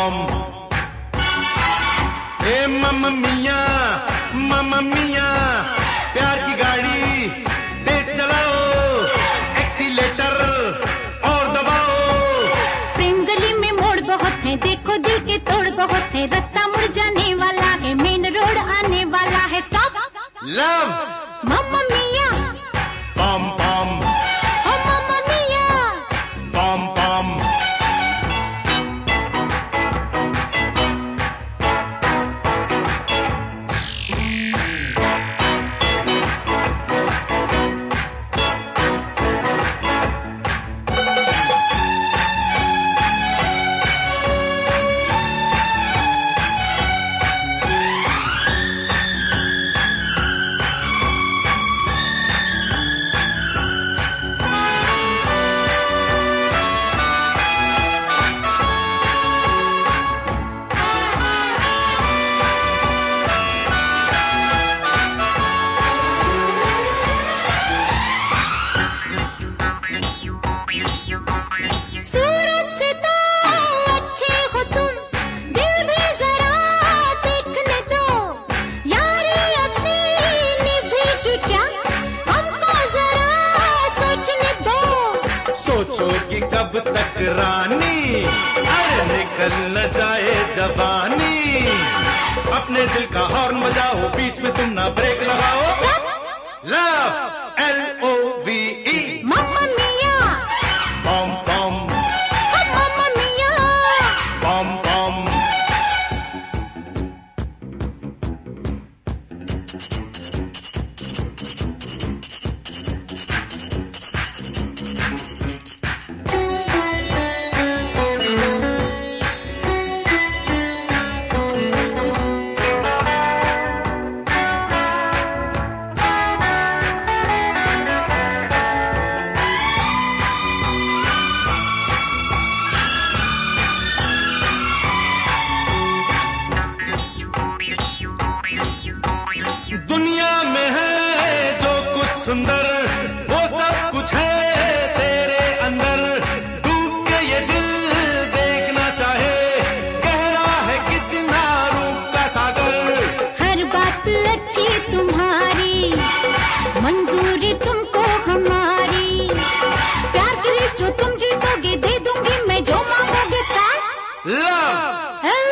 पॉम। ए मम्मा मिया प्यार की गाड़ी तेज चलाओ, एक्सीलेटर और दबाओ। प्रेम गली में मोड़ बहुत है, देखो दिल के तोड़ बहुत है, रास्ता मुड़ जाने वाला है, मेन रोड आने वाला है। स्टॉप लव मम्मा मिया पॉम पॉम, ओ मम्मा मिया पॉम पॉम। सूरत से तो अच्छे हो तुम, दिल भी जरा देखने दो, यारी अपनी निभेगी क्या, हमको जरा सोचने दो। सोचो कि कब तक रानी, अरे निकल न जाए जवानी। अपने दिल का हॉर्न बजाओ, बीच में तुम ना ब्रेक लगाओ। Love LOVE mamma mia pom pom, ओ मम्मा मिया पॉम पॉम। दुनिया में है जो कुछ सुंदर, वो सब कुछ है तेरे अंदर। डूब के ये दिल देखना चाहे, गहरा है कितना रूप का सागर। हर बात अच्छी तुम्हारी, मंजूरी तुमको हमारी, प्यार की लिस्ट जो तुम जीतोगे दे दूंगी मैं, जो मांगोगे। Star love